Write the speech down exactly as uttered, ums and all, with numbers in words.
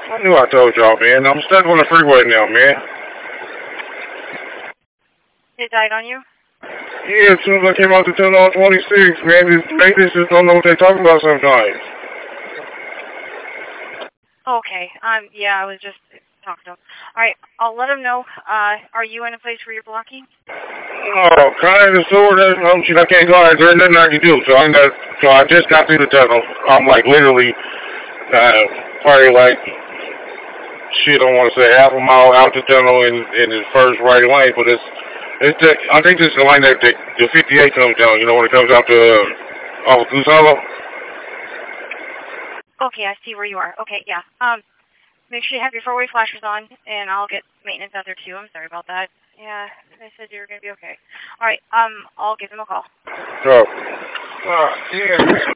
I knew I told y'all, man. I'm stuck on the freeway now, man. It died on you? Yeah, as soon as I came out to tunnel on twenty-six, man, these maintenance just don't know what they're talking about sometimes. Okay. Um. Yeah, I was just talking to him. All right. I'll let him know. Uh. Are you in a place where you're blocking? Oh, kind of, sort of. Um, shit, I can't go out. There's nothing I can do. So I'm not, so I just got through the tunnel. I'm like literally, uh, probably like, shit, I don't want to say half a mile out the tunnel in in the first right lane, but it's it's the, I think this is the line that the, the fifty-eight comes down. You know, when it comes out to uh, off of Goose Hollow. Okay, I see where you are. Okay, yeah. Um. Make sure you have your four-way flashers on, and I'll get maintenance out there too. I'm sorry about that. Yeah, they said you were gonna be okay. All right. Um. I'll give them a call. So, uh, yeah.